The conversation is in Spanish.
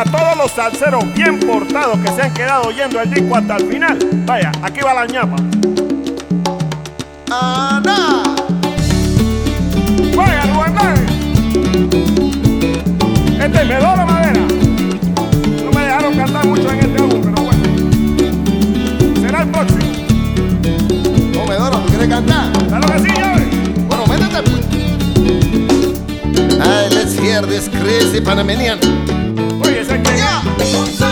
A todos los salseros bien portados que se han quedado oyendo el disco hasta el final. Vaya, aquí va la ñapa. Ana. Vaya, Rubén David. Este me doy la madera. No me dejaron cantar mucho en este álbum, pero bueno. Será el próximo. No, Medoro, ¿tú quieres cantar? Claro que sí, llave. Bueno, métete pues. Let's hear this crazy Panamanian. Oye, ese que... Yeah.